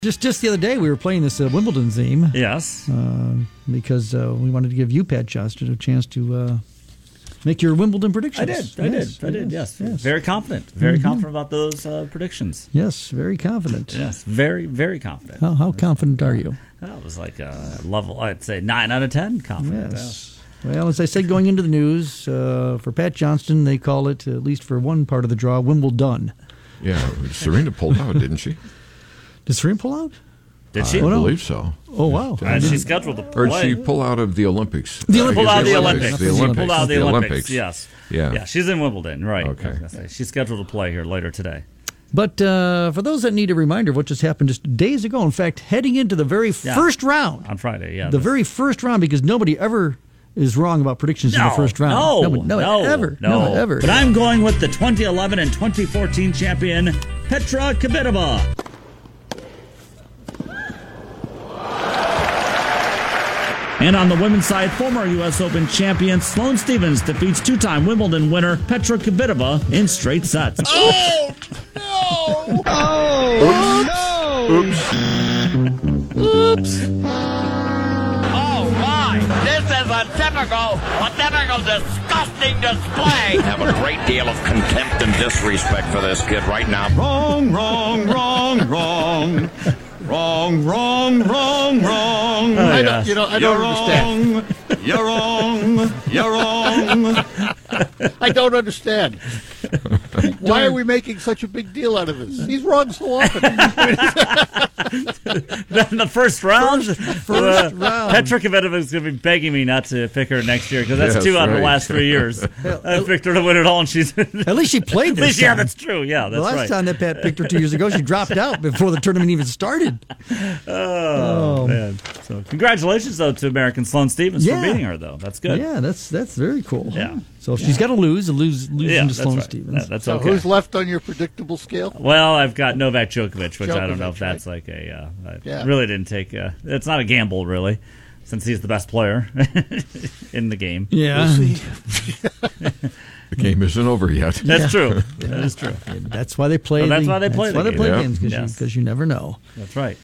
Just the other day, we were playing this Wimbledon theme. Yes. Because we wanted to give you, Pat Johnston, a chance to make your Wimbledon predictions. I did. Yes. Very confident. Very confident about those predictions. Yes, very confident. Yes, very, very confident. How confident are you? That was like a level, I'd say 9 out of 10 confident. Yes. Well, as I said, going into the news, for Pat Johnston, they call it, at least for one part of the draw, Wimbledon. Yeah, Serena pulled out, didn't she? Did Serena pull out? Did she? I believe so. Oh, wow. And she's scheduled to play. Or did she pull out of the Olympics? Pull out of the Olympics. The Olympics. Pull out of the Olympics, yes. Yeah, she's in Wimbledon, right. Okay. She's scheduled to play here later today. But for those that need a reminder of what just happened just days ago, in fact, heading into the very first round. On Friday, The very first round, because nobody ever is wrong about predictions in the first round. No, ever. But I'm going with the 2011 and 2014 champion, Petra Kvitova. And on the women's side, former U.S. Open champion Sloane Stephens defeats two-time Wimbledon winner Petra Kvitova in straight sets. Oh, no! Oops. Oh, my! This is a typical disgusting display. I have a great deal of contempt and disrespect for this kid right now. Wrong. I don't understand. You're wrong. I don't understand. Why are we making such a big deal out of this? He's wrong so often. Then the first round, Petra Kvitova is going to be begging me not to pick her next year because that's 2 out of the last 3 years. I picked her to win it all, and she's at least she played this time. Yeah, that's true. Yeah, that's right. The last time that Pat picked her 2 years ago, she dropped out before the tournament even started. Oh man! So congratulations though to American Sloane Stephens for beating her though. That's good. Yeah, that's very cool. Yeah. So if she's got to lose to Sloane Stephens. That's so okay. Who's left on your predictable scale? Well, I've got Novak Djokovic, which I don't know if that's like a. I really didn't take. It's not a gamble, really, since he's the best player in the game. Yeah. The game isn't over yet. That's true. That is true. That's why they play. That's why they play. That's why they play games, Yes. because you never know. That's right.